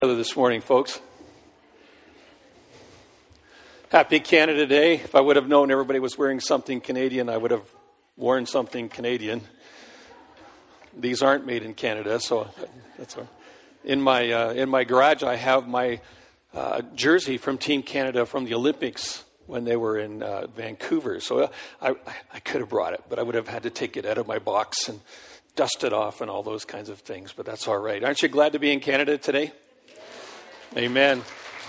This morning, folks. Happy Canada Day. If I would have known everybody was wearing something Canadian, I would have worn something Canadian. These aren't made in Canada, so that's all. In my garage, I have my jersey from Team Canada from the Olympics when they were in Vancouver. So I could have brought it, but I would have had to take it out of my box and dust it off and all those kinds of things. But that's all right. Aren't you glad to be in Canada today? Amen.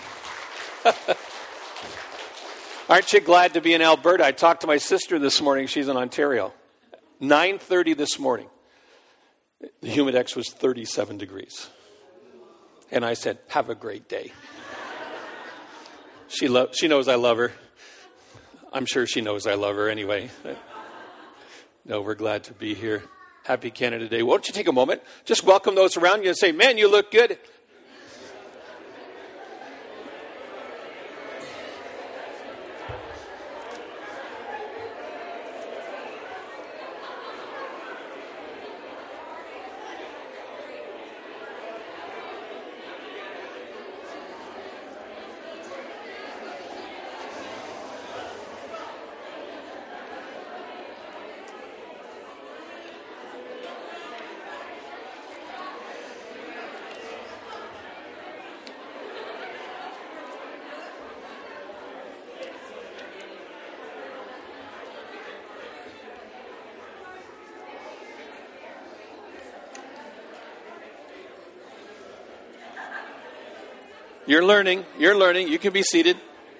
Aren't you glad to be in Alberta? I talked to my sister this morning. She's in Ontario. 9:30 this morning. The humidex was 37 degrees. And I said, have a great day. She knows I love her. I'm sure she knows I love her anyway. No, we're glad to be here. Happy Canada Day. Won't you take a moment? Just welcome those around you and say, man, you look good. You're learning. You can be seated.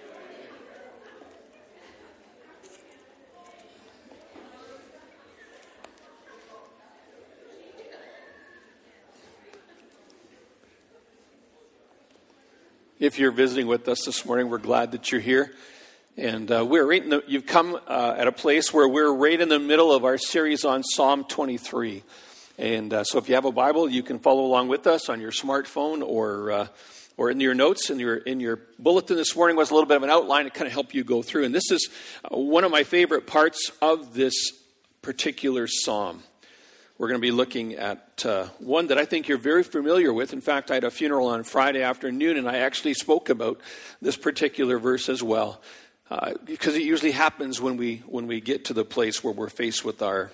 If you're visiting with us this morning, we're glad that you're here. And you've come at a place where we're right in the middle of our series on Psalm 23. And so if you have a Bible, you can follow along with us on your smartphone or in your notes. In your bulletin this morning was a little bit of an outline to kind of help you go through. And this is one of my favorite parts of this particular psalm. We're going to be looking at one that I think you're very familiar with. In fact, I had a funeral on Friday afternoon, and I actually spoke about this particular verse as well, because it usually happens when we get to the place where we're faced with our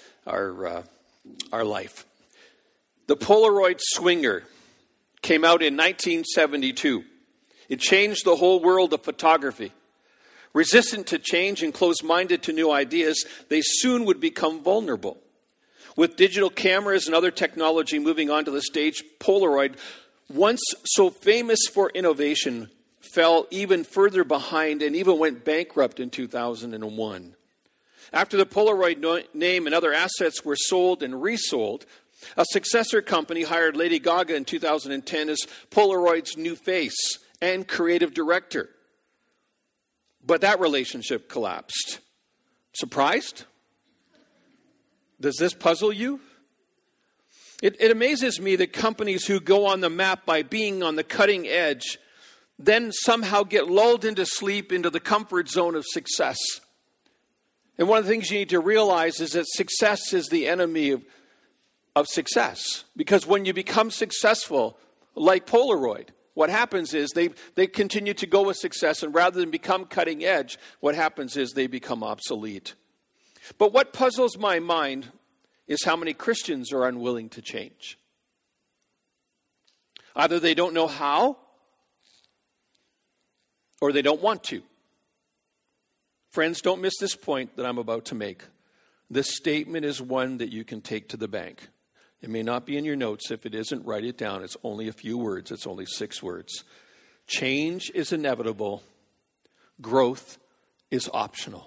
life. The Polaroid Swinger came out in 1972. It changed the whole world of photography. Resistant to change and closed-minded to new ideas, they soon would become vulnerable. With digital cameras and other technology moving onto the stage, Polaroid, once so famous for innovation, fell even further behind and even went bankrupt in 2001. After the Polaroid name and other assets were sold and resold, a successor company hired Lady Gaga in 2010 as Polaroid's new face and creative director. But that relationship collapsed. Surprised? Does this puzzle you? It amazes me that companies who go on the map by being on the cutting edge then somehow get lulled into sleep into the comfort zone of success. And one of the things you need to realize is that success is the enemy of success. Because when you become successful, like Polaroid, what happens is they continue to go with success, and rather than become cutting edge, what happens is they become obsolete. But what puzzles my mind is how many Christians are unwilling to change. Either they don't know how, or they don't want to. Friends, don't miss this point that I'm about to make. This statement is one that you can take to the bank. It may not be in your notes. If it isn't, write it down. It's only a few words. It's only 6 words. Change is inevitable. Growth is optional.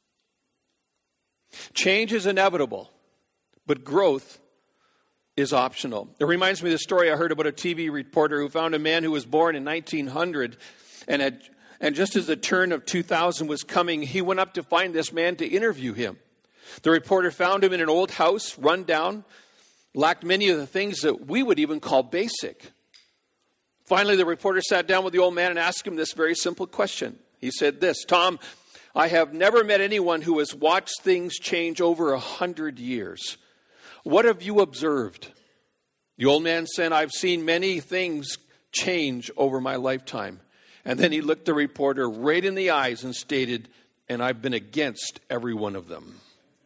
Change is inevitable, but growth is optional. It reminds me of the story I heard about a TV reporter who found a man who was born in 1900 and just as the turn of 2000 was coming, he went up to find this man to interview him. The reporter found him in an old house, run down, lacked many of the things that we would even call basic. Finally, the reporter sat down with the old man and asked him this very simple question. He said this, Tom, I have never met anyone who has watched things change over 100 years. What have you observed? The old man said, I've seen many things change over my lifetime. And then he looked the reporter right in the eyes and stated, and I've been against every one of them.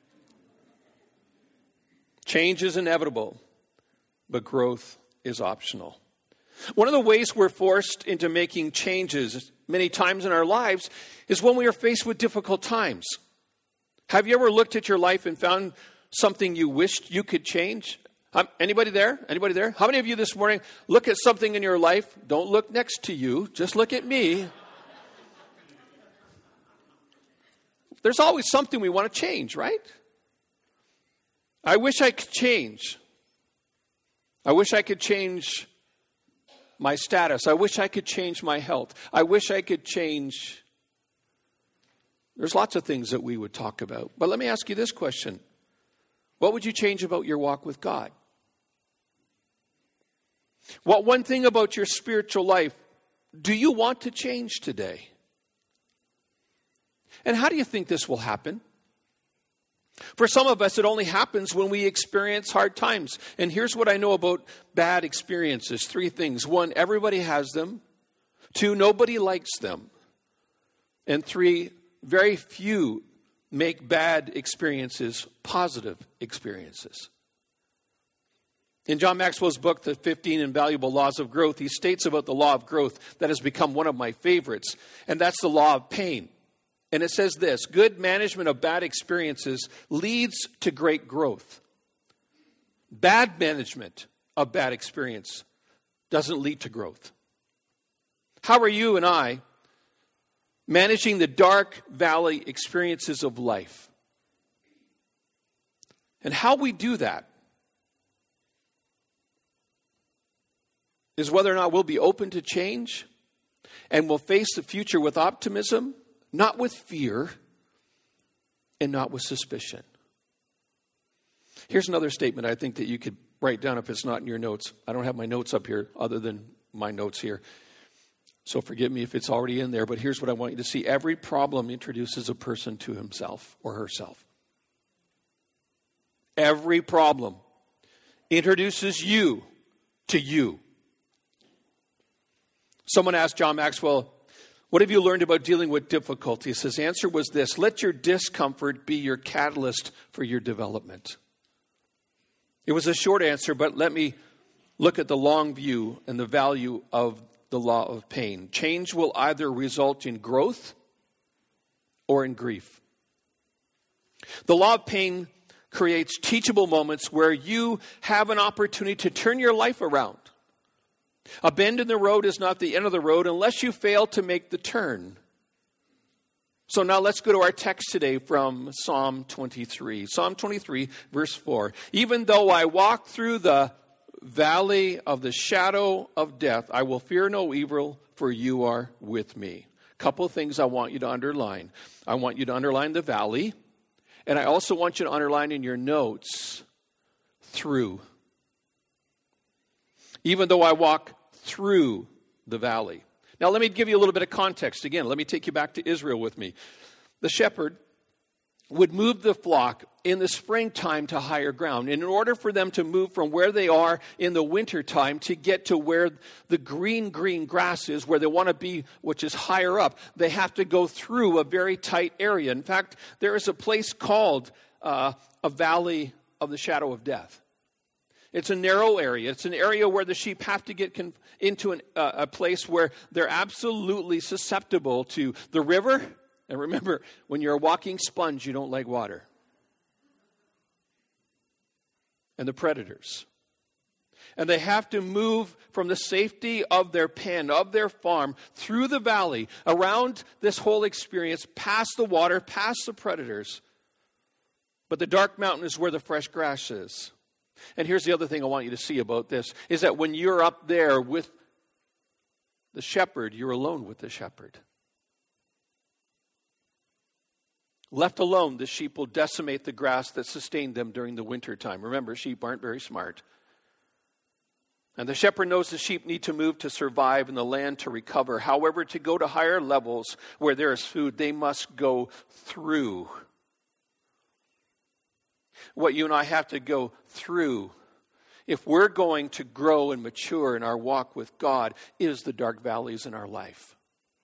Change is inevitable, but growth is optional. One of the ways we're forced into making changes many times in our lives is when we are faced with difficult times. Have you ever looked at your life and found something you wished you could change? Anybody there? Anybody there? How many of you this morning look at something in your life? Don't look next to you. Just look at me. There's always something we want to change, right? I wish I could change. I wish I could change my status. I wish I could change my health. I wish I could change. There's lots of things that we would talk about. But let me ask you this question. What would you change about your walk with God? What one thing about your spiritual life do you want to change today? And how do you think this will happen? For some of us, it only happens when we experience hard times. And here's what I know about bad experiences. 3 things. 1, everybody has them. 2, nobody likes them. And 3, very few make bad experiences positive experiences. In John Maxwell's book, The 15 Invaluable Laws of Growth, he states about the law of growth that has become one of my favorites, and that's the law of pain. And it says this: good management of bad experiences leads to great growth. Bad management of bad experience doesn't lead to growth. How are you and I managing the dark valley experiences of life? And how we do that is whether or not we'll be open to change and we'll face the future with optimism, not with fear, and not with suspicion. Here's another statement I think that you could write down if it's not in your notes. I don't have my notes up here other than my notes here. So forgive me if it's already in there, but here's what I want you to see. Every problem introduces a person to himself or herself. Every problem introduces you to you. Someone asked John Maxwell, what have you learned about dealing with difficulties? His answer was this: let your discomfort be your catalyst for your development. It was a short answer, but let me look at the long view and the value of the law of pain. Change will either result in growth or in grief. The law of pain creates teachable moments where you have an opportunity to turn your life around. A bend in the road is not the end of the road unless you fail to make the turn. So now let's go to our text today from Psalm 23. Psalm 23, verse 4. Even though I walk through the valley of the shadow of death, I will fear no evil, for you are with me. A couple of things I want you to underline. I want you to underline the valley, and I also want you to underline in your notes, through. Even though I walk through the valley. Now let me give you a little bit of context. Again, let me take you back to Israel with me. The shepherd would move the flock in the springtime to higher ground. And in order for them to move from where they are in the wintertime to get to where the green grass is, where they want to be, which is higher up, they have to go through a very tight area. In fact, there is a place called a valley of the shadow of death. It's a narrow area. It's an area where the sheep have to get into a place where they're absolutely susceptible to the river. And remember, when you're a walking sponge, you don't like water. And the predators. And they have to move from the safety of their pen, of their farm, through the valley, around this whole experience, past the water, past the predators. But the dark mountain is where the fresh grass is. And here's the other thing I want you to see about this, is that when you're up there with the shepherd, you're alone with the shepherd. Left alone, the sheep will decimate the grass that sustained them during the winter time. Remember, sheep aren't very smart. And the shepherd knows the sheep need to move to survive and the land to recover. However, to go to higher levels where there is food, they must go through. What you and I have to go through if we're going to grow and mature in our walk with God, is the dark valleys in our life.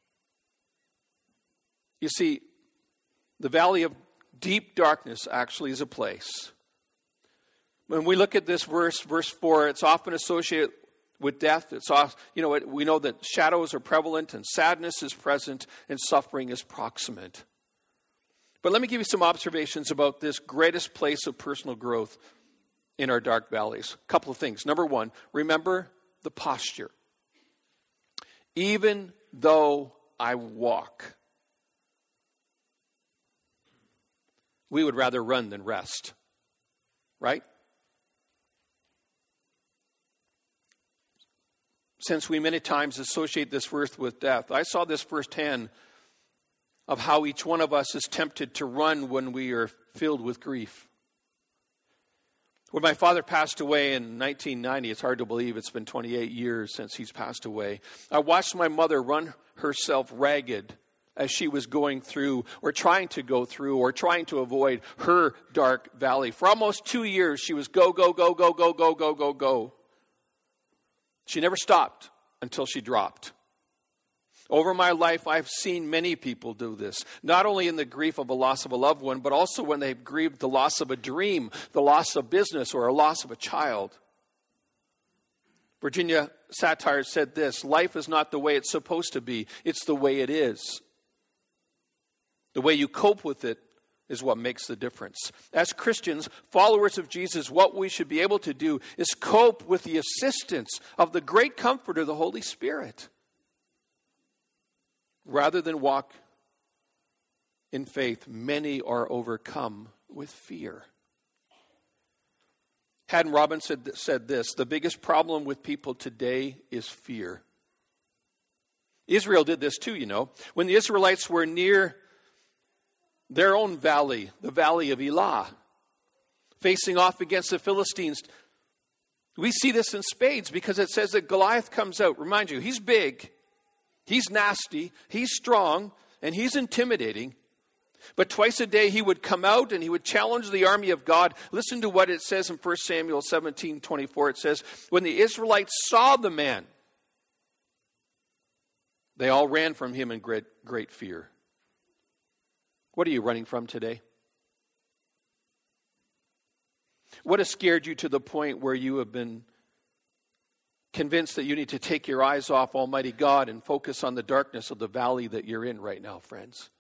You see, the valley of deep darkness actually is a place. When we look at this verse 4, it's often associated with death. We know that shadows are prevalent and sadness is present and suffering is proximate. But let me give you some observations about this greatest place of personal growth in our dark valleys. A couple of things. Number one, remember the posture. Even though I walk, we would rather run than rest, right? Since we many times associate this verse with death, I saw this firsthand of how each one of us is tempted to run when we are filled with grief. When my father passed away in 1990, it's hard to believe it's been 28 years since he's passed away, I watched my mother run herself ragged as she was going through or trying to go through or trying to avoid her dark valley. For almost 2 years, she was go, go, go, go, go, go, go, go, go. She never stopped until she dropped. Over my life, I've seen many people do this, not only in the grief of a loss of a loved one, but also when they've grieved the loss of a dream, the loss of business, or a loss of a child. Virginia Satir said this: life is not the way it's supposed to be, it's the way it is. The way you cope with it is what makes the difference. As Christians, followers of Jesus, what we should be able to do is cope with the assistance of the great comforter, the Holy Spirit, rather than walk in faith. Many are overcome with fear. Haddon Robinson said this: the biggest problem with people today is fear. Israel did this too, When the Israelites were near their own valley, the valley of Elah, facing off against the Philistines, we see this in spades because it says that Goliath comes out. Remind you, he's big, he's nasty, he's strong, and he's intimidating. But twice a day he would come out and he would challenge the army of God. Listen to what it says in 1 Samuel 17:24. It says, when the Israelites saw the man, they all ran from him in great fear. What are you running from today? What has scared you to the point where you have been convinced that you need to take your eyes off Almighty God and focus on the darkness of the valley that you're in right now, friends?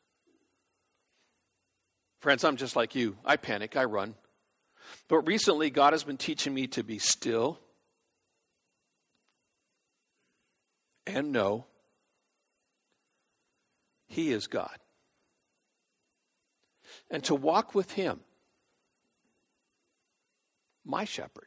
Friends, I'm just like you. I panic, I run. But recently, God has been teaching me to be still and know He is God. And to walk with Him, my shepherd.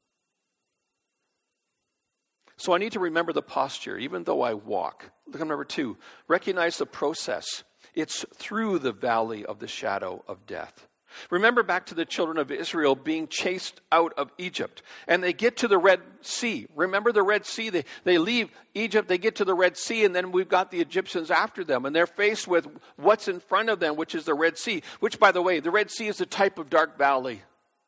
So I need to remember the posture, even though I walk. Look at number 2. Recognize the process. It's through the valley of the shadow of death. Remember back to the children of Israel being chased out of Egypt. And they get to the Red Sea. Remember the Red Sea? They leave Egypt, they get to the Red Sea, and then we've got the Egyptians after them. And they're faced with what's in front of them, which is the Red Sea. Which, by the way, the Red Sea is a type of dark valley.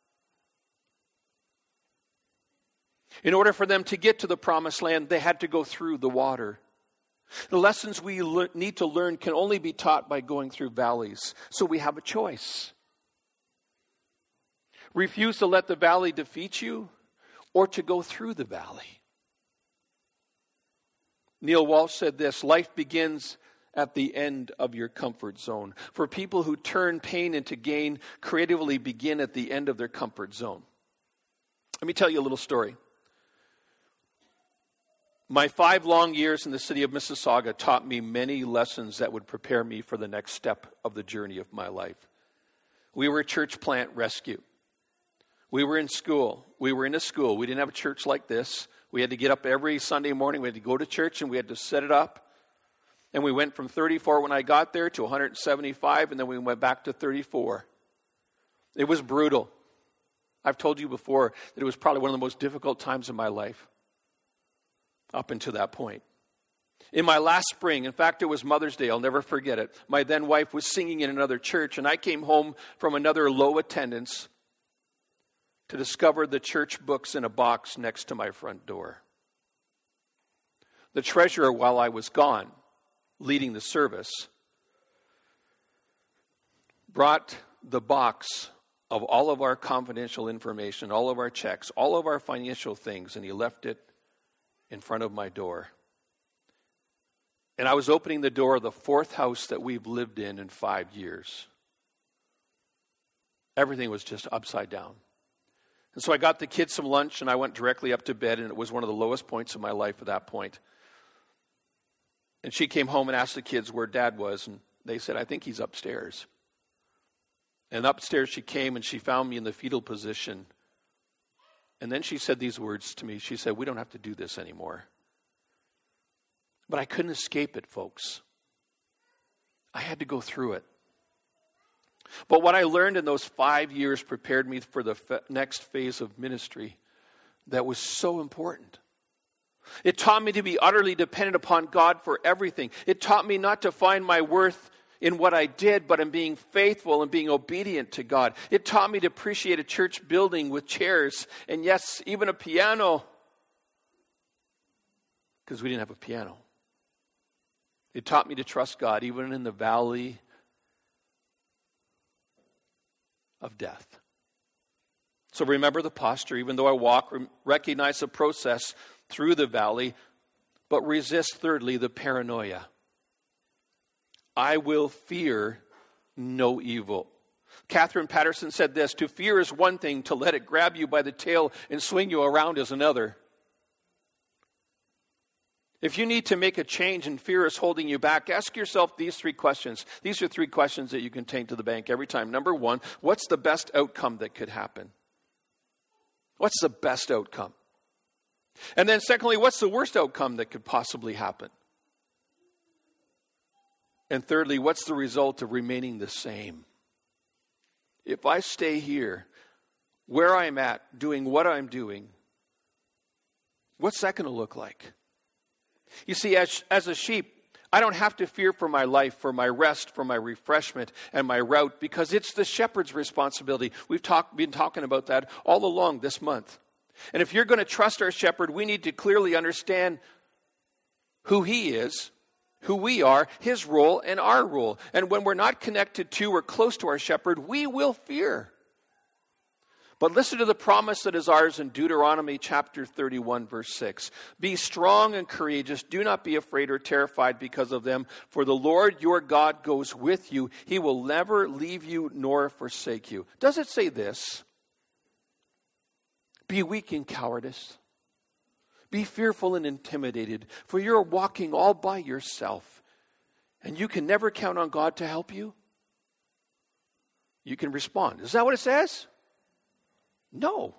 In order for them to get to the promised land, they had to go through the water. The lessons we need to learn can only be taught by going through valleys. So we have a choice. Refuse to let the valley defeat you, or to go through the valley. Neil Walsh said this: life begins at the end of your comfort zone. For people who turn pain into gain, creatively begin at the end of their comfort zone. Let me tell you a little story. My 5 long years in the city of Mississauga taught me many lessons that would prepare me for the next step of the journey of my life. We were a church plant rescue. We were in school. We were in a school. We didn't have a church like this. We had to get up every Sunday morning. We had to go to church and we had to set it up. And we went from 34 when I got there to 175, and then we went back to 34. It was brutal. I've told you before that it was probably one of the most difficult times in my life up until that point. In my last spring, in fact, it was Mother's Day, I'll never forget it. My then wife was singing in another church, and I came home from another low attendance. to discover the church books in a box next to my front door. The treasurer, while I was gone, leading the service, brought the box of all of our confidential information, all of our checks, all of our financial things, and he left it in front of my door. And I was opening the door of the fourth house that we've lived in 5 years. Everything was just upside down. And so I got the kids some lunch and I went directly up to bed, and it was one of the lowest points of my life at that point. And she came home and asked the kids where Dad was, and they said, I think he's upstairs. And upstairs she came and she found me in the fetal position. And then she said these words to me. She said, we don't have to do this anymore. But I couldn't escape it, folks. I had to go through it. But what I learned in those 5 years prepared me for the next phase of ministry that was so important. It taught me to be utterly dependent upon God for everything. It taught me not to find my worth in what I did, but in being faithful and being obedient to God. It taught me to appreciate a church building with chairs and, yes, even a piano, because we didn't have a piano. It taught me to trust God even in the valley of death. So remember the posture. Even though I walk, recognize the process through the valley, but resist, thirdly, the paranoia. I will fear no evil. Catherine Patterson said this, to fear is one thing, to let it grab you by the tail and swing you around is another. If you need to make a change and fear is holding you back, ask yourself these 3 questions. These are 3 questions that you can take to the bank every time. Number 1, what's the best outcome that could happen? What's the best outcome? And then secondly, what's the worst outcome that could possibly happen? And thirdly, what's the result of remaining the same? If I stay here, where I'm at, doing what I'm doing, what's that going to look like? You see, as a sheep, I don't have to fear for my life, for my rest, for my refreshment, and my route, because it's the shepherd's responsibility. We've been talking about that all along this month. And if you're going to trust our shepherd, we need to clearly understand who he is, who we are, his role, and our role. And when we're not connected to or close to our shepherd, we will fear. But listen to the promise that is ours in Deuteronomy chapter 31, verse 6. Be strong and courageous. Do not be afraid or terrified because of them. For the Lord your God goes with you. He will never leave you nor forsake you. Does it say this? Be weak in cowardice. Be fearful and intimidated, for you're walking all by yourself, and you can never count on God to help you? You can respond. Is that what it says? No.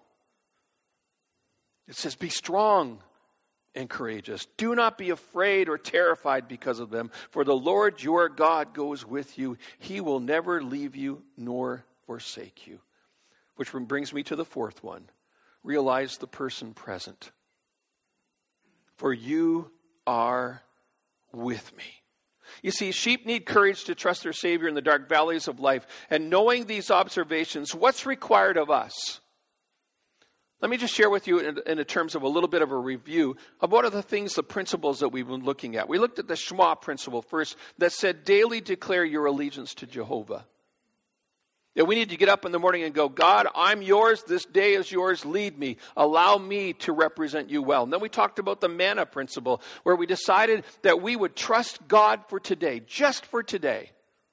It says, be strong and courageous. Do not be afraid or terrified because of them, for the Lord your God goes with you. He will never leave you nor forsake you. Which brings me to the 4th one. Realize the person present. For you are with me. You see, sheep need courage to trust their Savior in the dark valleys of life. And knowing these observations, what's required of us? Let me just share with you in terms of a little bit of a review of what are the things, the principles that we've been looking at. We looked at the Shema principle first that said, daily declare your allegiance to Jehovah. That we need to get up in the morning and go, God, I'm yours. This day is yours. Lead me. Allow me to represent you well. And then we talked about the manna principle, where we decided that we would trust God for today, just for today.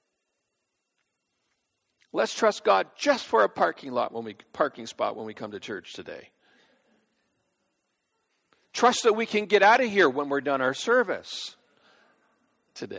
Let's trust God just for a parking spot when we come to church today. Trust that we can get out of here when we're done our service today.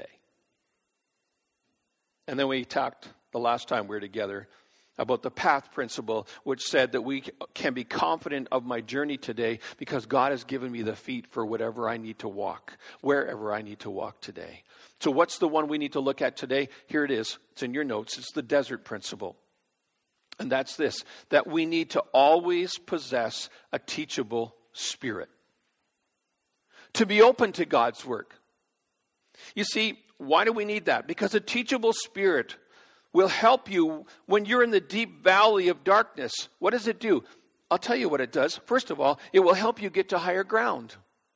And then we talked the last time we were together about the path principle, which said that we can be confident of my journey today because God has given me the feet for whatever I need to walk, wherever I need to walk today. So what's the one we need to look at today? Here it is. It's in your notes. It's the desert principle. And that's this, that we need to always possess a teachable spirit. To be open to God's work. You see, why do we need that? Because a teachable spirit will help you when you're in the deep valley of darkness. What does it do? I'll tell you what it does. First of all, it will help you get to higher ground.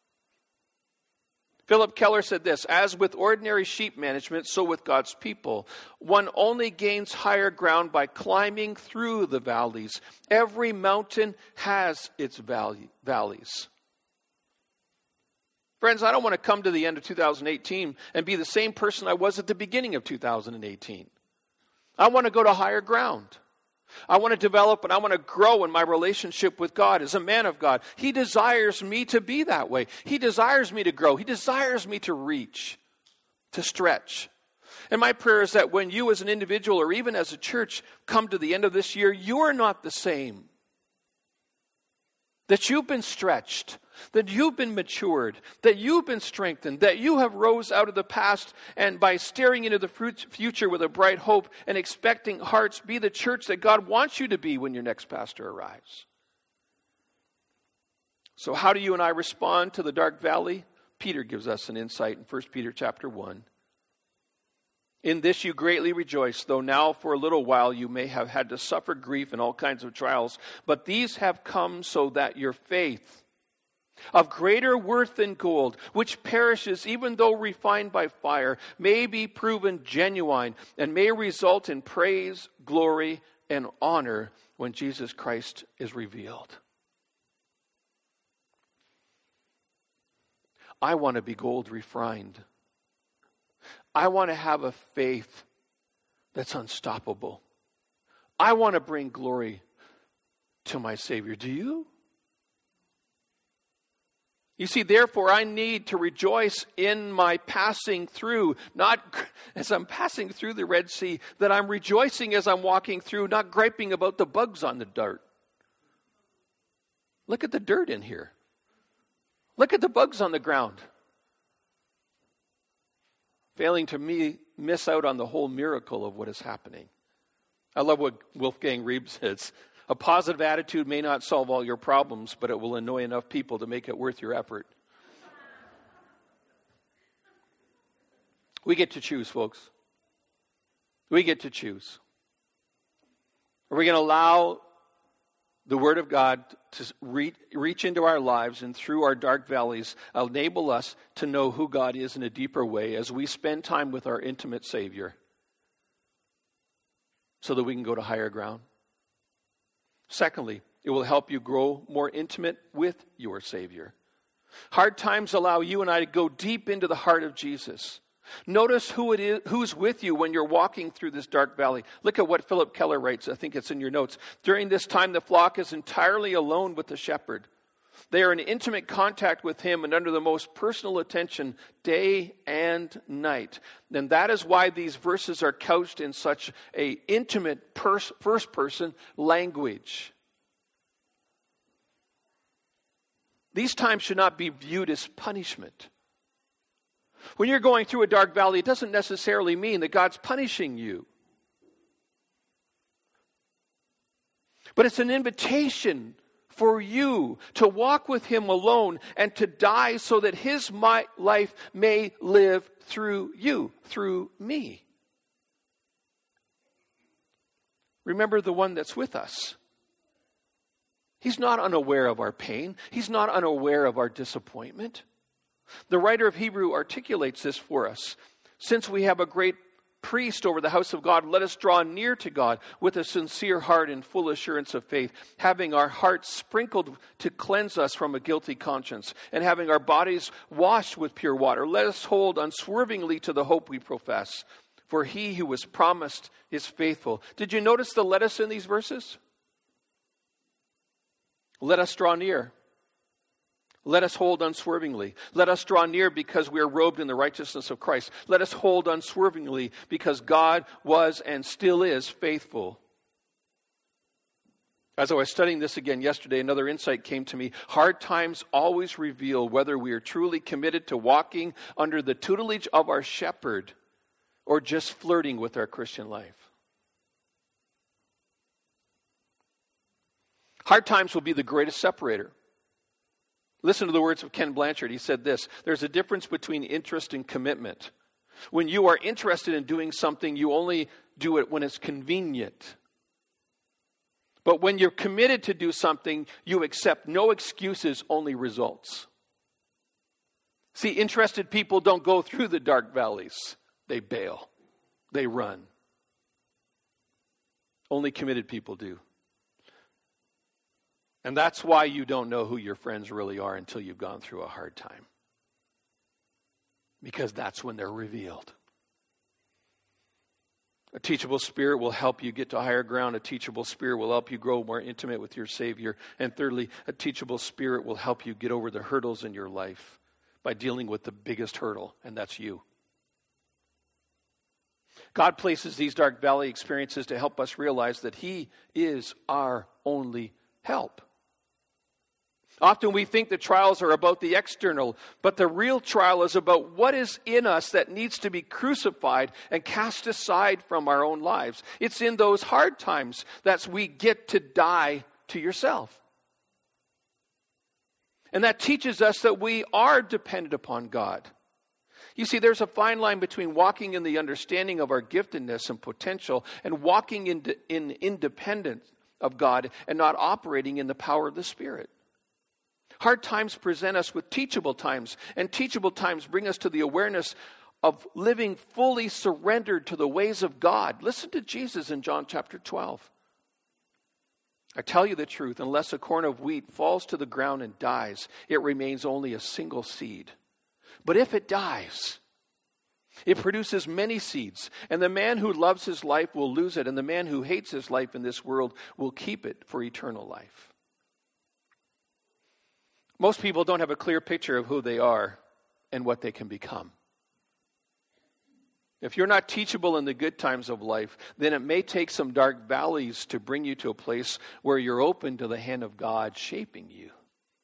Philip Keller said this, as with ordinary sheep management, so with God's people. One only gains higher ground by climbing through the valleys. Every mountain has its valleys. Friends, I don't want to come to the end of 2018 and be the same person I was at the beginning of 2018. I want to go to higher ground. I want to develop and I want to grow in my relationship with God as a man of God. He desires me to be that way. He desires me to grow. He desires me to reach, to stretch. And my prayer is that when you as an individual or even as a church come to the end of this year, you are not the same. That you've been stretched, that you've been matured, that you've been strengthened, that you have rose out of the past and by staring into the future with a bright hope and expecting hearts, be the church that God wants you to be when your next pastor arrives. So how do you and I respond to the dark valley? Peter gives us an insight in 1 Peter chapter 1. In this you greatly rejoice, though now for a little while you may have had to suffer grief and all kinds of trials. But these have come so that your faith, of greater worth than gold, which perishes even though refined by fire, may be proven genuine and may result in praise, glory, and honor when Jesus Christ is revealed. I want to be gold refined. I want to have a faith that's unstoppable. I want to bring glory to my Savior. Do you? You see, therefore, I need to rejoice in my passing through, not as I'm passing through the Red Sea, that I'm rejoicing as I'm walking through, not griping about the bugs on the dirt. Look at the dirt in here. Look at the bugs on the ground. Failing to miss out on the whole miracle of what is happening. I love what Wolfgang Reeb says. A positive attitude may not solve all your problems, but it will annoy enough people to make it worth your effort. We get to choose, folks. We get to choose. Are we going to allow the Word of God to reach into our lives and through our dark valleys enable us to know who God is in a deeper way as we spend time with our intimate Savior so that we can go to higher ground? Secondly, it will help you grow more intimate with your Savior. Hard times allow you and I to go deep into the heart of Jesus. Notice who's with you when you're walking through this dark valley. Look at what Philip Keller writes. I think it's in your notes. During this time, the flock is entirely alone with the shepherd. They are in intimate contact with him and under the most personal attention day and night. And that is why these verses are couched in such an intimate first-person language. These times should not be viewed as punishment. When you're going through a dark valley, it doesn't necessarily mean that God's punishing you. But it's an invitation for you to walk with him alone and to die so that his life may live through you, through me. Remember the one that's with us. He's not unaware of our pain. He's not unaware of our disappointment. The writer of Hebrew articulates this for us. Since we have a great priest over the house of God, let us draw near to God with a sincere heart and full assurance of faith, having our hearts sprinkled to cleanse us from a guilty conscience, and having our bodies washed with pure water. Let us hold unswervingly to the hope we profess, for he who was promised is faithful. Did you notice the let us in these verses? Let us draw near. Let us hold unswervingly. Let us draw near because we are robed in the righteousness of Christ. Let us hold unswervingly because God was and still is faithful. As I was studying this again yesterday, another insight came to me. Hard times always reveal whether we are truly committed to walking under the tutelage of our shepherd or just flirting with our Christian life. Hard times will be the greatest separator. Listen to the words of Ken Blanchard. He said this: there's a difference between interest and commitment. When you are interested in doing something, you only do it when it's convenient. But when you're committed to do something, you accept no excuses, only results. See, interested people don't go through the dark valleys. They bail. They run. Only committed people do. And that's why you don't know who your friends really are until you've gone through a hard time. Because that's when they're revealed. A teachable spirit will help you get to higher ground. A teachable spirit will help you grow more intimate with your Savior. And thirdly, a teachable spirit will help you get over the hurdles in your life by dealing with the biggest hurdle, and that's you. God places these dark valley experiences to help us realize that He is our only help. Often we think the trials are about the external, but the real trial is about what is in us that needs to be crucified and cast aside from our own lives. It's in those hard times that we get to die to yourself. And that teaches us that we are dependent upon God. You see, there's a fine line between walking in the understanding of our giftedness and potential and walking in independence of God and not operating in the power of the Spirit. Hard times present us with teachable times, and teachable times bring us to the awareness of living fully surrendered to the ways of God. Listen to Jesus in John chapter 12. I tell you the truth, unless a corn of wheat falls to the ground and dies, it remains only a single seed. But if it dies, it produces many seeds, and the man who loves his life will lose it, and the man who hates his life in this world will keep it for eternal life. Most people don't have a clear picture of who they are and what they can become. If you're not teachable in the good times of life, then it may take some dark valleys to bring you to a place where you're open to the hand of God shaping you.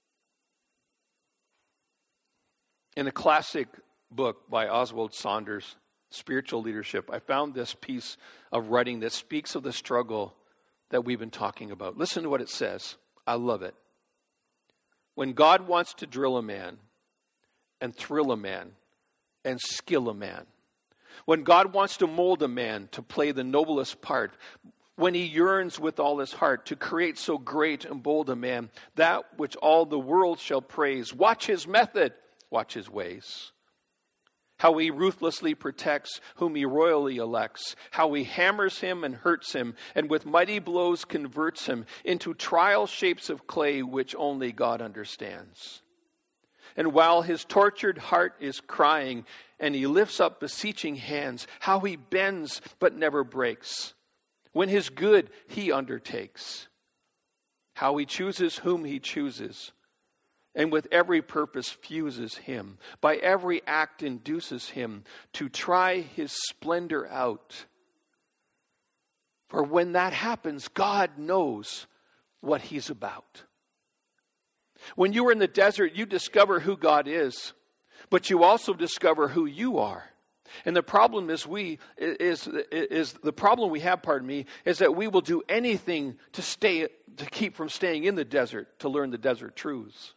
In a classic book by Oswald Saunders, Spiritual Leadership, I found this piece of writing that speaks of the struggle that we've been talking about. Listen to what it says. I love it. When God wants to drill a man and thrill a man and skill a man, when God wants to mold a man to play the noblest part, when He yearns with all his heart to create so great and bold a man, that which all the world shall praise, watch His method, watch His ways. How He ruthlessly protects whom He royally elects. How He hammers him and hurts him, and with mighty blows converts him into trial shapes of clay which only God understands. And while his tortured heart is crying, and he lifts up beseeching hands, how He bends but never breaks. When His good He undertakes. How He chooses whom He chooses. And with every purpose fuses him. By every act induces him to try His splendor out. For when that happens, God knows what He's about. When you are in the desert, you discover who God is. But you also discover who you are. And the problem is the problem we have, is that we will do anything to keep from staying in the desert, to learn the desert truths.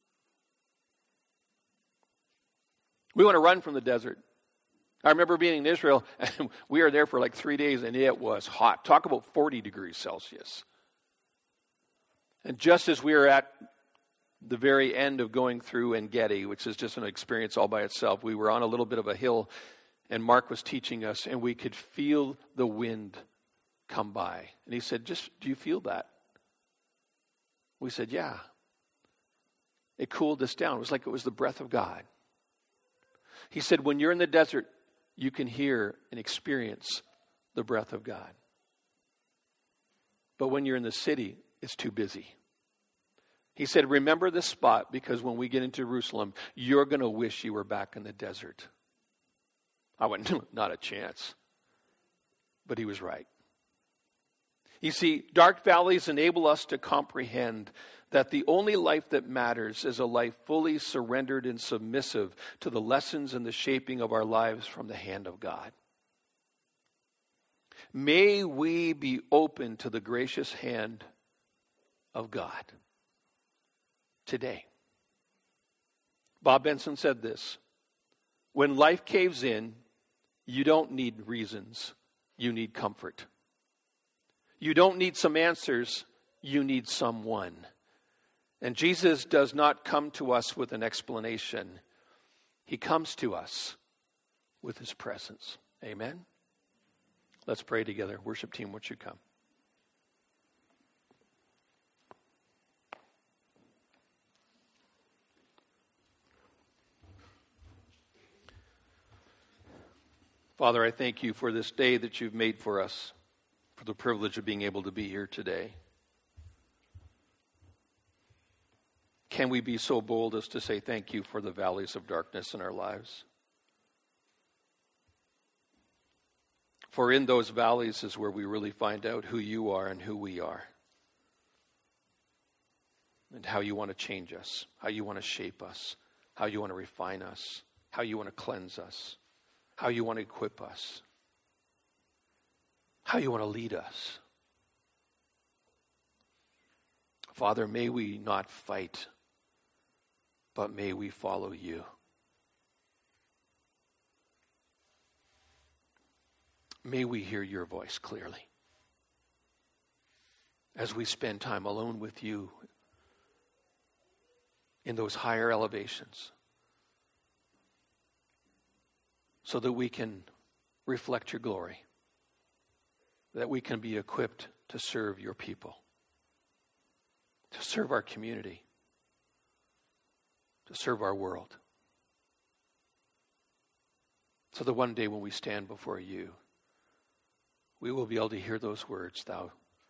We want to run from the desert. I remember being in Israel, and we were there for like 3 days, and it was hot. Talk about 40 degrees Celsius. And just as we were at the very end of going through En-Gedi, which is just an experience all by itself, we were on a little bit of a hill, and Mark was teaching us, and we could feel the wind come by. And he said, do you feel that? We said, yeah. It cooled us down. It was like it was the breath of God. He said, when you're in the desert, you can hear and experience the breath of God. But when you're in the city, it's too busy. He said, remember this spot, because when we get into Jerusalem, you're going to wish you were back in the desert. I went, not a chance. But he was right. You see, dark valleys enable us to comprehend that the only life that matters is a life fully surrendered and submissive to the lessons and the shaping of our lives from the hand of God. May we be open to the gracious hand of God today. Bob Benson said this: when life caves in, you don't need reasons, you need comfort. You don't need some answers, you need someone. And Jesus does not come to us with an explanation. He comes to us with his presence. Amen? Let's pray together. Worship team, would you come? Father, I thank you for this day that you've made for us, for the privilege of being able to be here today. Can we be so bold as to say thank you for the valleys of darkness in our lives? For in those valleys is where we really find out who you are and who we are. And how you want to change us, how you want to shape us, how you want to refine us, how you want to cleanse us, how you want to equip us, how you want to lead us. Father, may we not fight, but may we follow you. May we hear your voice clearly as we spend time alone with you in those higher elevations, so that we can reflect your glory, that we can be equipped to serve your people, to serve our community, to serve our world. So that one day when we stand before you, we will be able to hear those words, "Thou,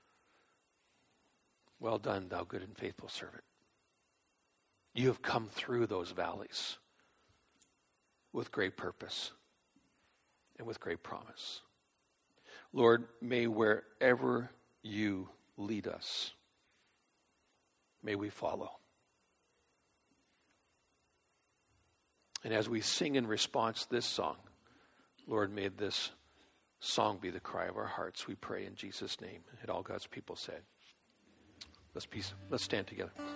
well done, thou good and faithful servant." You have come through those valleys with great purpose and with great promise. Lord, may wherever you lead us, may we follow. And as we sing in response to this song, Lord, may this song be the cry of our hearts, we pray in Jesus' name. And all God's people said. Let's stand together.